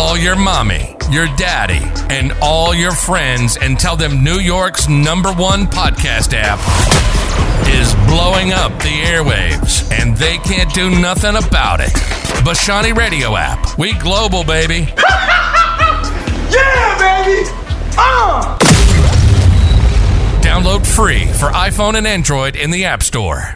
Call your mommy, your daddy, and all your friends and tell them New York's #1 podcast app is blowing up the airwaves, and they can't do nothing about it. Bashani Radio app. We global, baby. Yeah, baby! Download free for iPhone and Android in the App Store.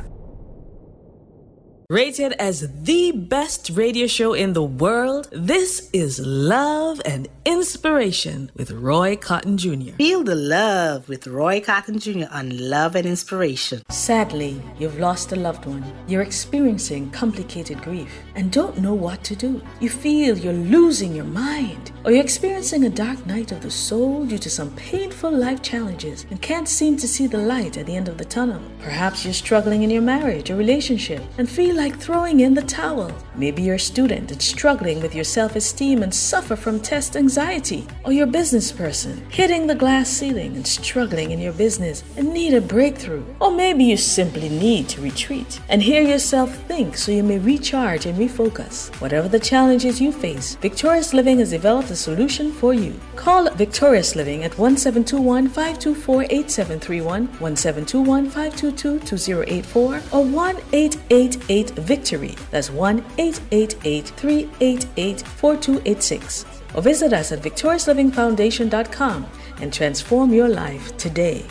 Rated as the best radio show in the world, this is Love and Inspiration with Roy Cotton Jr. Feel the love with Roy Cotton Jr. on Love and Inspiration. Sadly, you've lost a loved one. You're experiencing complicated grief and don't know what to do. You feel you're losing your mind, or you're experiencing a dark night of the soul due to some painful life challenges and can't seem to see the light at the end of the tunnel. Perhaps you're struggling in your marriage or relationship and feel like throwing in the towel. Maybe you're a student and struggling with your self-esteem and suffer from test anxiety. Or you're a business person hitting the glass ceiling and struggling in your business and need a breakthrough. Or maybe you simply need to retreat and hear yourself think so you may recharge and refocus. Whatever the challenges you face, Victorious Living has developed a solution for you. Call Victorious Living at 1721-524-8731, 1721-522-2084, or 1-888-VICTORY. That's 1-888-388-4286. Or visit us at victoriouslivingfoundation.com and transform your life today.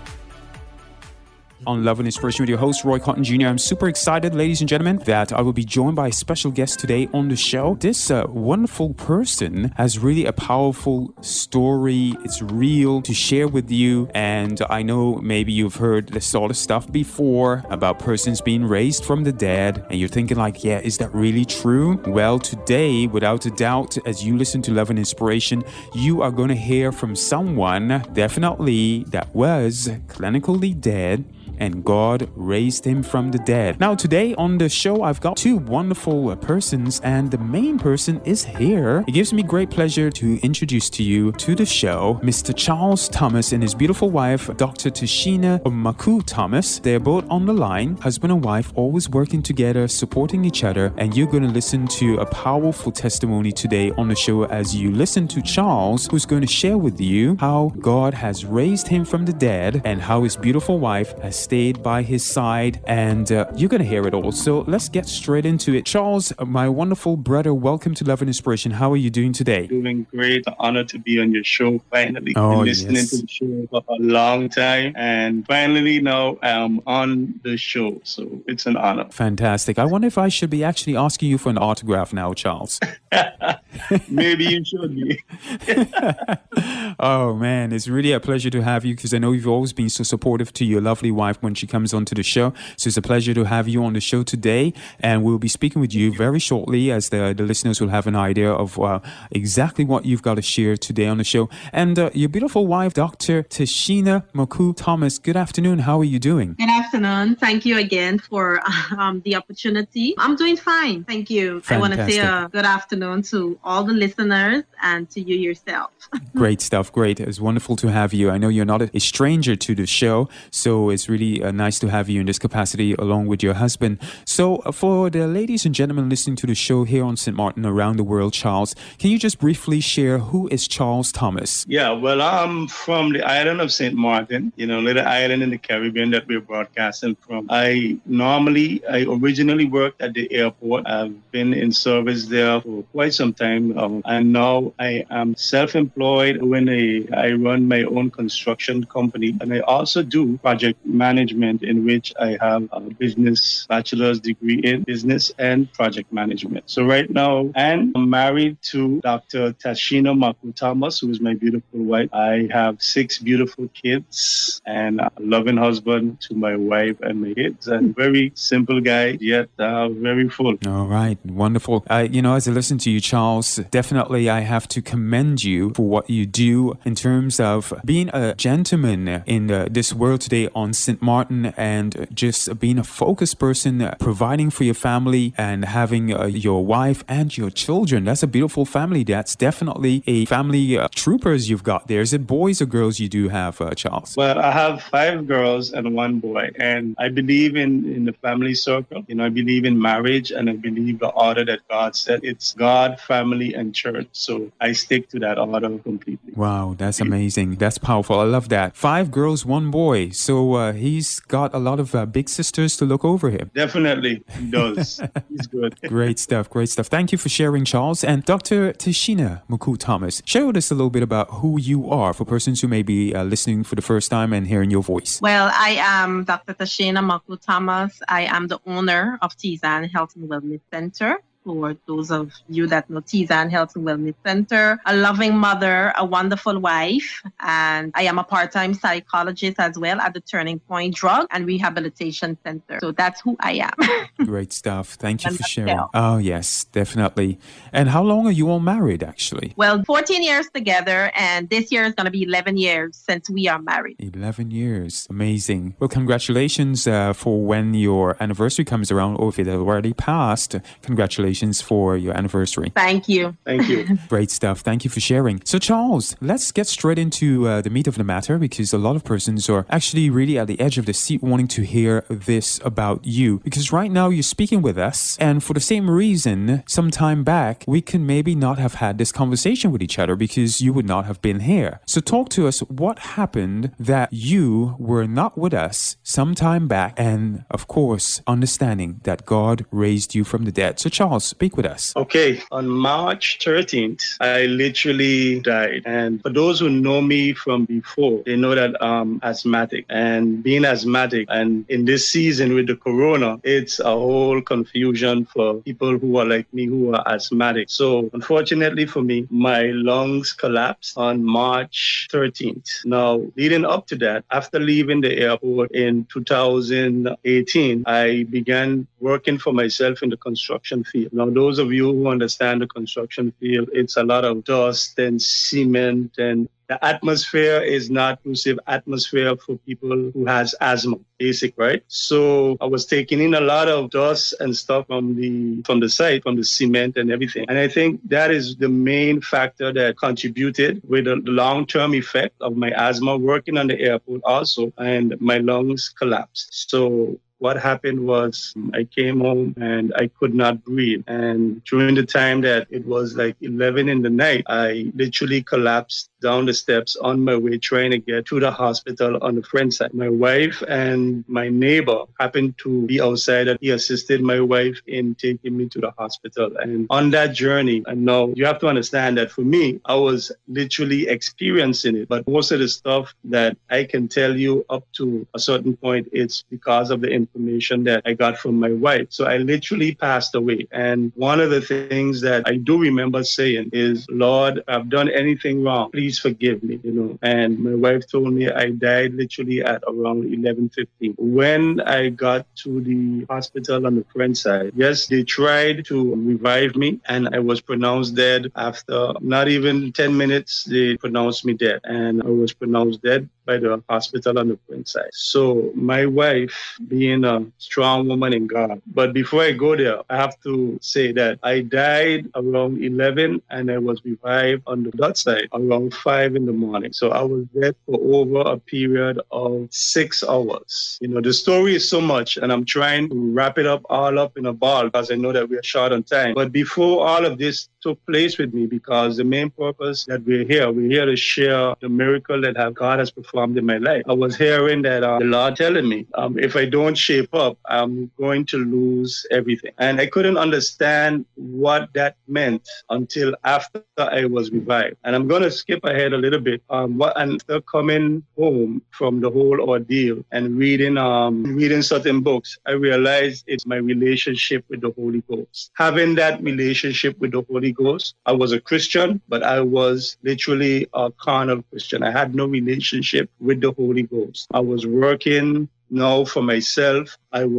On Love and Inspiration with your host, Roy Cotton Jr. I'm super excited, ladies and gentlemen, that I will be joined by a special guest today on the show. This wonderful person has really a powerful story. It's real to share with you. And I know maybe you've heard this sort of stuff before about persons being raised from the dead. And you're thinking like, yeah, is that really true? Well, today, without a doubt, as you listen to Love and Inspiration, you are going to hear from someone definitely that was clinically dead, and God raised him from the dead. Now, today on the show, I've got two wonderful persons, and the main person is here. It gives me great pleasure to introduce to you to the show Mr. Charles Thomas and his beautiful wife, Dr. Tashina Maku Thomas. They're both on the line, husband and wife, always working together, supporting each other, and you're going to listen to a powerful testimony today on the show as you listen to Charles, who's going to share with you how God has raised him from the dead and how his beautiful wife has stayed by his side, and you're going to hear it all. So let's get straight into it. Charles, my wonderful brother, welcome to Love and Inspiration. How are you doing today? Doing great. Honor to be on your show finally. Oh, been listening to the show for a long time, and finally now I'm on the show. So it's an honor. Fantastic. I wonder if I should be actually asking you for an autograph now, Charles. Maybe you should be. Oh man, it's really a pleasure to have you, because I know you've always been so supportive to your lovely wife when she comes onto the show. So it's a pleasure to have you on the show today, and we'll be speaking with you very shortly as the listeners will have an idea of exactly what you've got to share today on the show. And your beautiful wife, Dr. Tashina Maku Thomas, good afternoon. How are you doing? Good afternoon. Thank you again for the opportunity. I'm doing fine. Thank you. Fantastic. I want to say a good afternoon to all the listeners and to you yourself. Great stuff. Great. It's wonderful to have you. I know you're not a stranger to the show, so it's really nice to have you in this capacity along with your husband. So for the ladies and gentlemen listening to the show here on St. Martin around the world, Charles, can you just briefly share who is Charles Thomas? Yeah, well, I'm from the island of St. Martin, little island in the Caribbean that we're broadcasting from. I originally worked at the airport. I've been in service there for quite some time, and now I am self-employed when I run my own construction company, and I also do project management, in which I have a bachelor's degree in business and project management. So right now, I'm married to Dr. Tashina Maku Thomas, who is my beautiful wife. I have 6 beautiful kids and a loving husband to my wife and my kids, and very simple guy, yet very full. All right. Wonderful. As I listen to you, Charles, definitely I have to commend you for what you do in terms of being a gentleman in this world today on St. Martin, and just being a focused person, providing for your family and having your wife and your children. That's a beautiful family. That's definitely a family troopers you've got there. Is it boys or girls you do have, Charles? Well, I have 5 girls and 1 boy. right? And I believe in the family circle. I believe in marriage, and I believe the order that God said. It's God, family, and church. So I stick to that order completely. Wow, that's amazing. That's powerful. I love that. 5 girls, 1 boy. So he's got a lot of big sisters to look over him. Definitely, he does. He's good. Great stuff. Great stuff. Thank you for sharing, Charles. And Dr. Tashina Muku-Thomas, share with us a little bit about who you are for persons who may be listening for the first time and hearing your voice. Well, I am Dr. Tashina Muku-Thomas. I am the owner of Tizan Health and Wellness Center. For those of you that know Tizan Health and Wellness Center, a loving mother, a wonderful wife, and I am a part-time psychologist as well at the Turning Point Drug and Rehabilitation Center. So that's who I am. Great stuff. Thank you for sharing. Oh, yes, definitely. And how long are you all married, actually? Well, 14 years together, and this year is going to be 11 years since we are married. 11 years. Amazing. Well, congratulations for when your anniversary comes around, or if it already passed, congratulations for your anniversary. Thank you. Thank you. Great stuff. Thank you for sharing. So, Charles, let's get straight into the meat of the matter, because a lot of persons are actually really at the edge of the seat wanting to hear this about you. Because right now you're speaking with us, and for the same reason, some time back, we can maybe not have had this conversation with each other because you would not have been here. So talk to us, what happened that you were not with us some time back, and of course, understanding that God raised you from the dead. So, Charles, speak with us. Okay, on March 13th, I literally died. And for those who know me from before, they know that I'm asthmatic. And being asthmatic, and in this season with the corona, it's a whole confusion for people who are like me, who are asthmatic. So unfortunately for me, my lungs collapsed on March 13th. Now, leading up to that, after leaving the airport in 2018, I began working for myself in the construction field. Now, those of you who understand the construction field, it's a lot of dust and cement, and the atmosphere is not conducive atmosphere for people who has asthma, basic, right? So I was taking in a lot of dust and stuff from the site, from the cement and everything. And I think that is the main factor that contributed with the long-term effect of my asthma working on the airport also, and my lungs collapsed. So what happened was I came home and I could not breathe. And during the time that it was like 11 in the night, I literally collapsed down the steps on my way trying to get to the hospital on the friend side. My wife and my neighbor happened to be outside, and he assisted my wife in taking me to the hospital. And on that journey, and now you have to understand that for me, I was literally experiencing it. But most of the stuff that I can tell you up to a certain point, it's because of the information that I got from my wife. So I literally passed away. And one of the things that I do remember saying is, Lord, I've done anything wrong. Please forgive me, And my wife told me I died literally at around 11:15. When I got to the hospital on the friend side, yes, they tried to revive me, and I was pronounced dead. After not even 10 minutes, they pronounced me dead, and I was pronounced dead by the hospital on the friend side. So my wife, being a strong woman in God. But before I go there, I have to say that I died around 11 and I was revived on the Dutch side around 5 in the morning. So I was dead for over a period of 6 hours. The story is so much, and I'm trying to wrap it up all up in a ball because I know that we're short on time. But before all of this took place with me, because the main purpose that we're here to share the miracle that God has performed in my life. I was hearing that the Lord telling me, if I don't shape up, I'm going to lose everything. And I couldn't understand what that meant until after I was revived. And I'm going to skip ahead a little bit. After coming home from the whole ordeal and reading certain books, I realized it's my relationship with the Holy Ghost. Having that relationship with the Holy Ghost, I was a Christian, but I was literally a carnal Christian. I had no relationship with the Holy Ghost. I was working now for myself. I was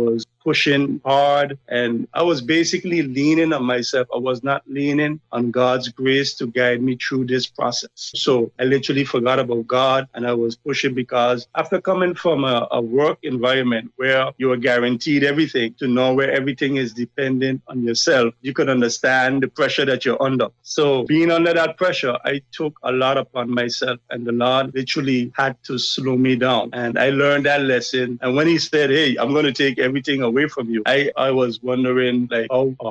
pushing hard, and I was basically leaning on myself. I was not leaning on God's grace to guide me through this process. So I literally forgot about God, and I was pushing because after coming from a work environment where you are guaranteed everything to know where everything is dependent on yourself, you could understand the pressure that you're under. So being under that pressure, I took a lot upon myself, and the Lord literally had to slow me down. And I learned that lesson. And when he said, hey, I'm going to take everything away from you, I was wondering like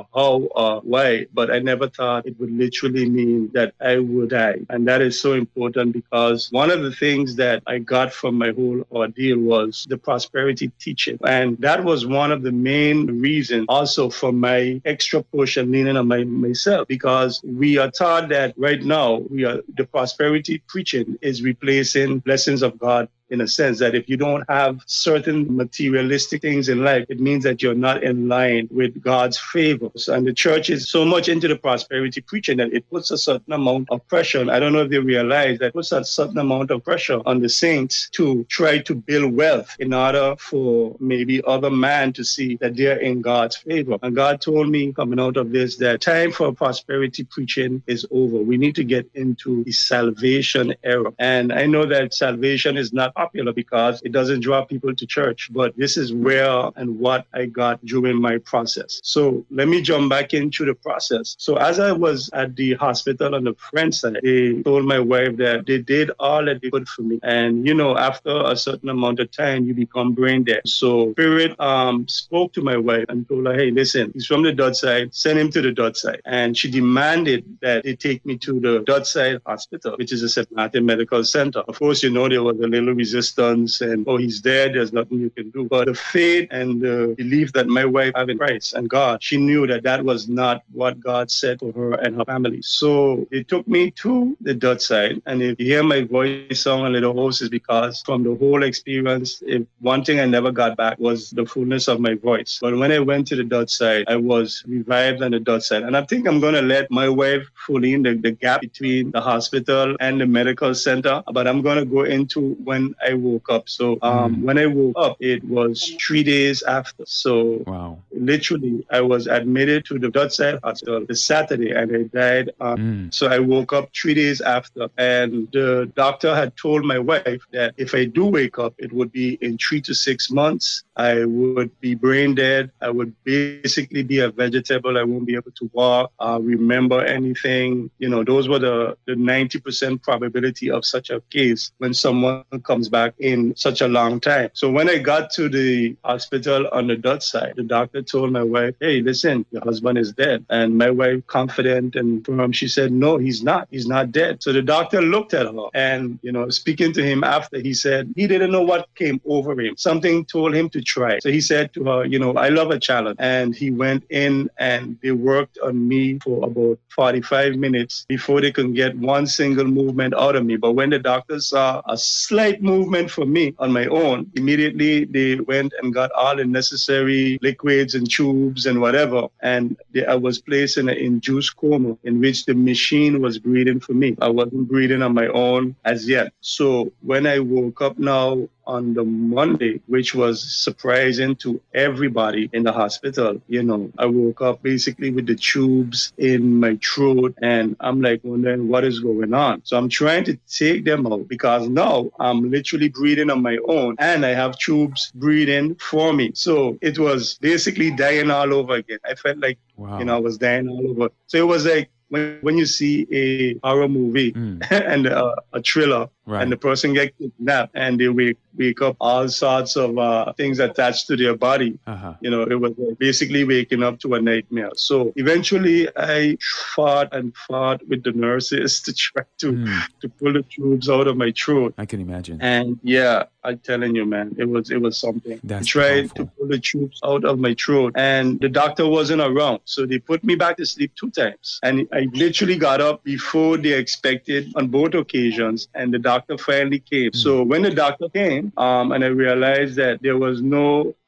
how, why, but I never thought it would literally mean that I would die. And that is so important because one of the things that I got from my whole ordeal was the prosperity teaching. And that was one of the main reasons also for my extra push and leaning on myself, because we are taught that right now the prosperity preaching is replacing blessings of God, in a sense that if you don't have certain materialistic things in life, it means that you're not in line with God's favors. And the church is so much into the prosperity preaching that it puts a certain amount of pressure. And I don't know if they realize that it puts a certain amount of pressure on the saints to try to build wealth in order for maybe other man to see that they're in God's favor. And God told me coming out of this that time for prosperity preaching is over. We need to get into the salvation era. And I know that salvation is not popular because it doesn't draw people to church, but this is where and what I got during my process. So let me jump back into the process. So as I was at the hospital on the French side, they told my wife that they did all that they could for me. And, after a certain amount of time, you become brain dead. So Spirit spoke to my wife and told her, hey, listen, he's from the Dutch side, send him to the Dutch side. And she demanded that they take me to the Dutch side hospital, which is a St. Martin Medical Center. Of course, there was a little resistance and, he's dead, there's nothing you can do. But the faith and the belief that my wife had in Christ and God, she knew that that was not what God said for her and her family. So they took me to the Dutch side. And if you hear my voice sound a little hoarse, is because from the whole experience, one thing I never got back was the fullness of my voice. But when I went to the Dutch side, I was revived on the Dutch side. And I think I'm going to let my wife fill in the gap between the hospital and the medical center. But I'm going to go into when I woke up. So when I woke up, it was 3 days after. So literally, I was admitted to the Dutch side hospital the Saturday and I died. So I woke up 3 days after. And the doctor had told my wife that if I do wake up, it would be in 3 to 6 months. I would be brain dead. I would basically be a vegetable. I won't be able to walk, remember anything. Those were the 90% probability of such a case when someone comes back in such a long time. So when I got to the hospital on the Dutch side, the doctor told my wife, hey, listen, your husband is dead. And my wife, confident and firm, she said, no, he's not. He's not dead. So the doctor looked at her and, speaking to him after, he said he didn't know what came over him. Something told him to try. So he said to her, I love a challenge. And he went in and they worked on me for about 45 minutes before they could get one single movement out of me. But when the doctor saw a slight movement for me on my own, immediately they went and got all the necessary liquids and tubes and whatever. And I was placed in an induced coma in which the machine was breathing for me. I wasn't breathing on my own as yet. So when I woke up now on the Monday, which was surprising to everybody in the hospital, I woke up basically with the tubes in my throat and I'm like wondering what is going on. So I'm trying to take them out because now I'm literally breathing on my own and I have tubes breathing for me. So it was basically dying all over again. I felt like, I was dying all over. So it was like, when you see a horror movie and a thriller and the person gets kidnapped and they wake up all sorts of things attached to their body, it was basically waking up to a nightmare. So eventually I fought with the nurses to try to pull the tubes out of my throat. I can imagine. And I'm telling you, man, it was something. I tried to pull the tubes out of my throat and the doctor wasn't around. So they put me back to sleep 2 times. And I literally got up before they expected on both occasions. And the doctor finally came. So when the doctor came and I realized that there was no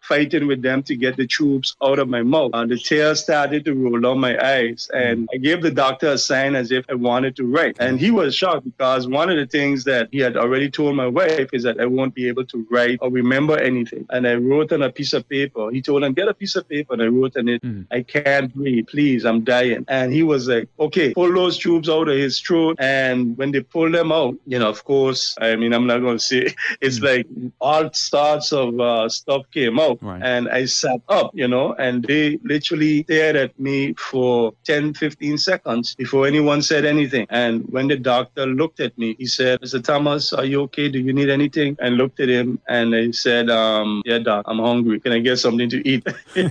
fighting with them to get the tubes out of my mouth. The tears started to roll down my eyes, and I gave the doctor a sign as if I wanted to write. And he was shocked because one of the things that he had already told my wife is that I won't be able to write or remember anything. And I wrote on a piece of paper. He told him, get a piece of paper, and I wrote on it, I can't breathe, please, I'm dying. And he was like, okay, pull those tubes out of his throat. And when they pulled them out, of course, I mean, I'm not going to say, it's like all sorts of stuff came out. Right. And I sat up, and they literally stared at me for 10, 15 seconds before anyone said anything. And when the doctor looked at me, he said, Mr. Thomas, are you okay? Do you need anything? I looked at him and I said, yeah, doc, I'm hungry. Can I get something to eat?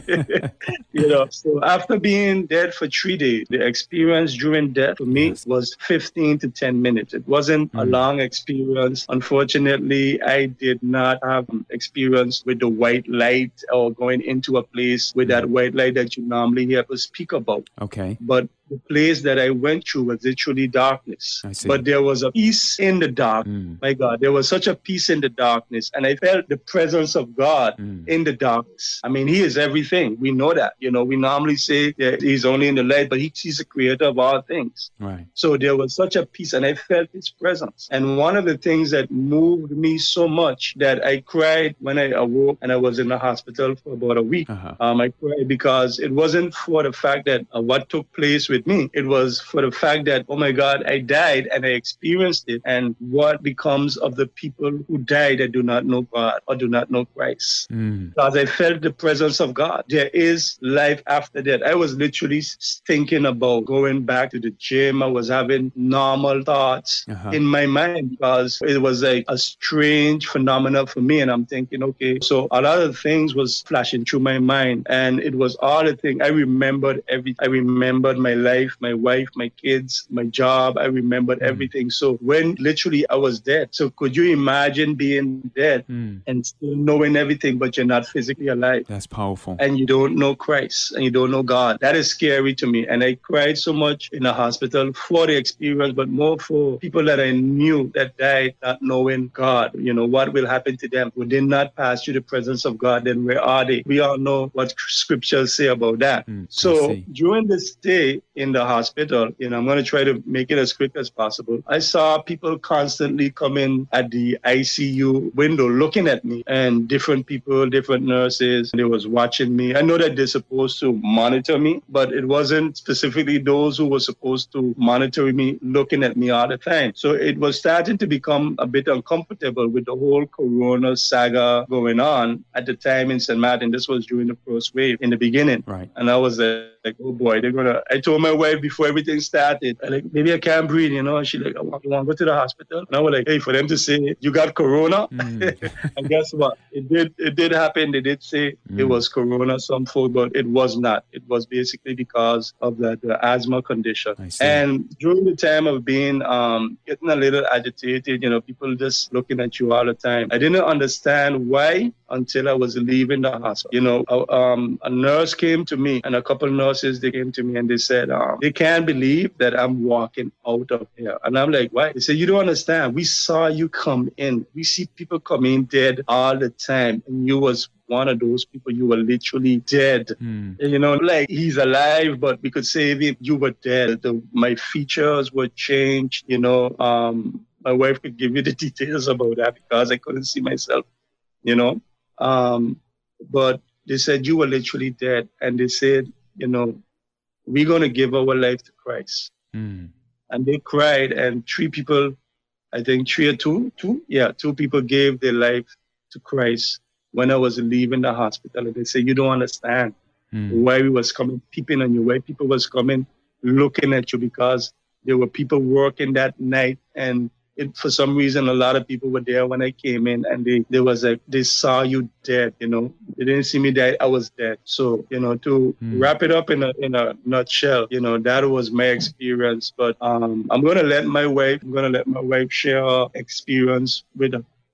So after being dead for 3 days, the experience during death for me was 15 to 10 minutes. It wasn't a long experience. Unfortunately, I did not have experience with the white light or going into a place with that white light that you normally hear us speak about. Okay. But the place that I went through was literally darkness. I see. But there was a peace in the dark. My God, there was such a peace in the darkness. And I felt the presence of God in the darkness. I mean, he is everything. We know that. We normally say that he's only in the light, but he's the creator of all things. Right. So there was such a peace, and I felt his presence. And one of the things that moved me so much that I cried when I awoke, and I was in the hospital for about a week. I cried because it wasn't for the fact that what took place with me. It was for the fact that, oh my God, I died and I experienced it. And what becomes of the people who died that do not know God or do not know Christ? Because I felt the presence of God. There is life after death. I was literally thinking about going back to the gym. I was having normal thoughts in my mind because it was like a strange phenomenon for me. And I'm thinking, okay, so a lot of things was flashing through my mind. And it was all the thing. I remembered everything. I remembered my life, my wife, my kids, my job. I remembered everything. So when literally I was dead. So could you imagine being dead and still knowing everything, but you're not physically alive? That's powerful. And you don't know Christ and you don't know God. That is scary to me. And I cried so much in the hospital for the experience, but more for people that I knew that died not knowing God. What will happen to them? Would they not pass through the presence of God? Then where are they? We all know what scriptures say about that. So during this stay in the hospital, I'm going to try to make it as quick as possible. I saw people constantly coming at the ICU window looking at me, and different people, different nurses, they was watching me. I know that they're supposed to monitor me, but it wasn't specifically those who were supposed to monitor me looking at me all the time. So it was starting to become a bit uncomfortable with the whole corona saga going on at the time in St. Martin. This was during the first wave in the beginning. Right. And I was like, oh boy, I told my wife before everything started, maybe I can't breathe, and she's like, I want to go to the hospital. And I was like, hey, for them to say, you got corona? And guess what? It did happen. They did say it was corona, some folk, but it was not. It was basically because of the asthma condition. And during the time of being, getting a little agitated, people just looking at you all the time. I didn't understand why until I was leaving the hospital. A nurse came to me, and a couple of nurses, they came to me and they said, they can't believe that I'm walking out of here. And I'm like, why? They said, you don't understand. We saw you come in. We see people come in dead all the time. And you was one of those people. You were literally dead. Like he's alive, but we could save him. You were dead. My features were changed. My wife could give you the details about that because I couldn't see myself, but they said you were literally dead. And they said, we're going to give our life to Christ. And they cried, and 3 people, I think 3 or 2, 2 people gave their life to Christ when I was leaving the hospital. And they said, you don't understand why we was coming, peeping on you, why people was coming, looking at you, because there were people working that night. And for some reason, a lot of people were there when I came in, and they saw you dead, They didn't see me dead. I was dead. So, to wrap it up in a nutshell, that was my experience. But I'm going to let my wife share her experience with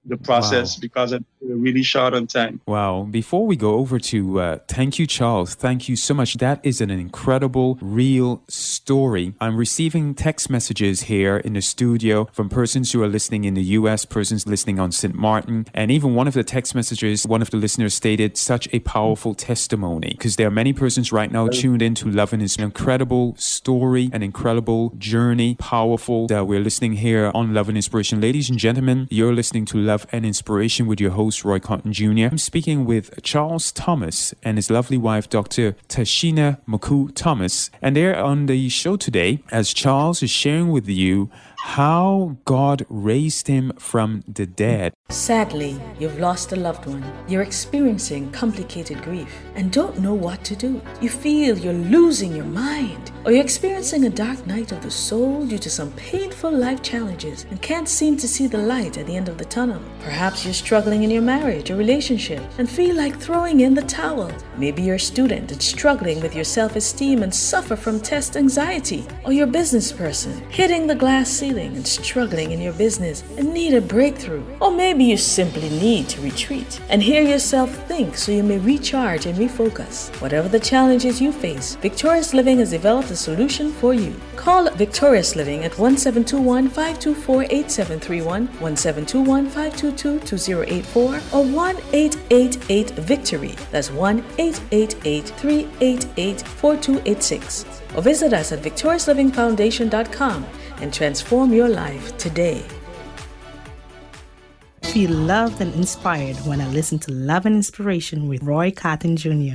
the process because we're really short on time. Wow. Before we go over to thank you, Charles. Thank you so much. That is an incredible, real story. I'm receiving text messages here in the studio from persons who are listening in the U.S., persons listening on St. Martin. And even one of the text messages, one of the listeners stated such a powerful testimony, because there are many persons right now tuned in to Love and Inspiration. An incredible story, an incredible journey, powerful, that we're listening here on Love and Inspiration. Ladies and gentlemen, you're listening to Love and Inspiration with your host, Roy Cotton Jr. I'm speaking with Charles Thomas and his lovely wife, Dr. Tashina Maku Thomas. And they're on the show today as Charles is sharing with you how God raised him from the dead. Sadly, you've lost a loved one. You're experiencing complicated grief and don't know what to do. You feel you're losing your mind, or you're experiencing a dark night of the soul due to some painful life challenges and can't seem to see the light at the end of the tunnel. Perhaps you're struggling in your marriage or relationship and feel like throwing in the towel. Maybe you're a student and struggling with your self-esteem and suffer from test anxiety, or you're a business person hitting the glass ceiling and struggling in your business and need a breakthrough. Or maybe you simply need to retreat and hear yourself think so you may recharge and refocus. Whatever the challenges you face, Victorious Living has developed a solution for you. Call Victorious Living at 1721-524-8731, 1721-522-2084, or 1-888-VICTORY. That's 1-888-388-4286. Or visit us at victoriouslivingfoundation.com and transform your life today. Feel loved and inspired when I listen to Love and Inspiration with Roy Cotton Jr.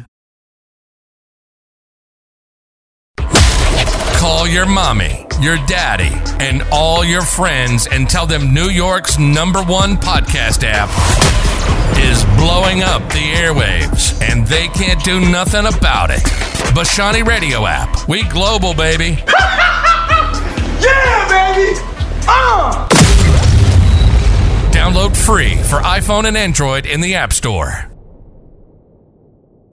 Call your mommy, your daddy, and all your friends and tell them New York's #1 podcast app is blowing up the airwaves and they can't do nothing about it. Bashani Radio app. We global, baby. Yeah, baby! Download free for iPhone and Android in the App Store.